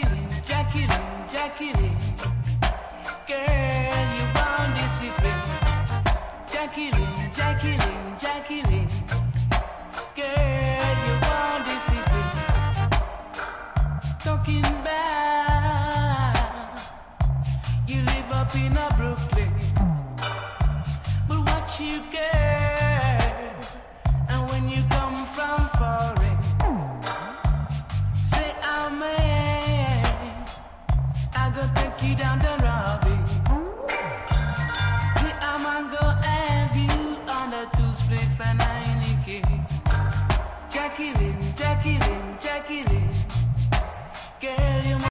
Jacqueline, girl, you want discipline. Jacqueline, girl, you want discipline. Talking about you live up in a Brooklyn, but what you girl, and when you come from foreign, say amen. I go take you down the Robbie. I'm gonna have you on the two spliff and Heineken. Jacqueline, girl, you